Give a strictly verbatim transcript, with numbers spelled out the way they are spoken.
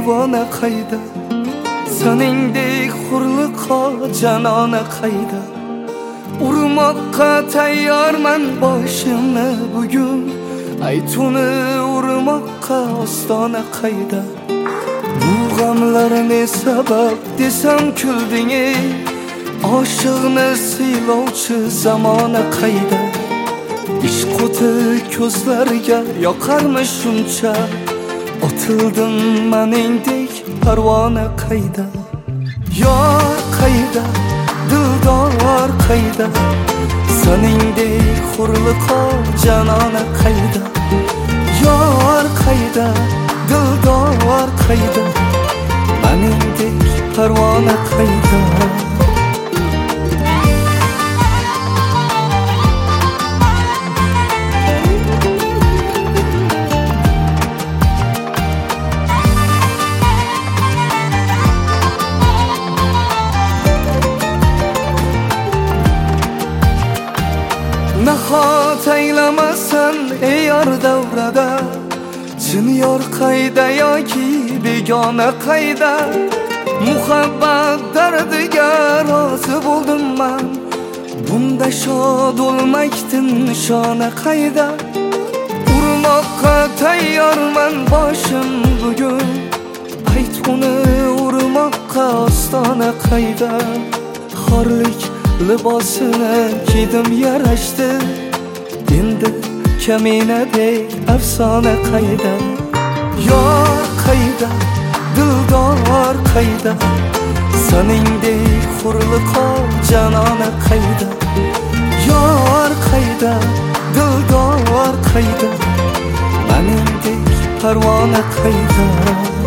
divona qayda, seningdek hurliqo janona qayda. Urmoqqa tayyorman boshimni bugun, aytuni urmoqqa ostona qayda. Bu g'amlar ne sabab desam kulding ey, oshiqni siylovchi zamona qayda. Ishq o'ti ko'zlarga yoqarmi shuncha, otildim meningdek parvona qayda. Yor qayda, dildor qayda, seningdek hurliqo janona qayda. Yor qayda, dildor qayda, meningdek parvona qayda. Nahot aylamasan ey yor davrada, chin yor qayda yoki begona qayda. Muhabbat dardiga rozi bo'ldim man, bunda shod bo'lmakdan nishona qayda. Urmoqqa tayyorman boshim bugun, ayt uni urmoqqa ostona qayda. Xorlik libosini kiydim yarashdi, endi kaminadek afsona qayda. Yor qayda, dildor qayda, seningdek hurliqo janona qayda. Yor qayda, dildor qayda, meningdek parvona qayda.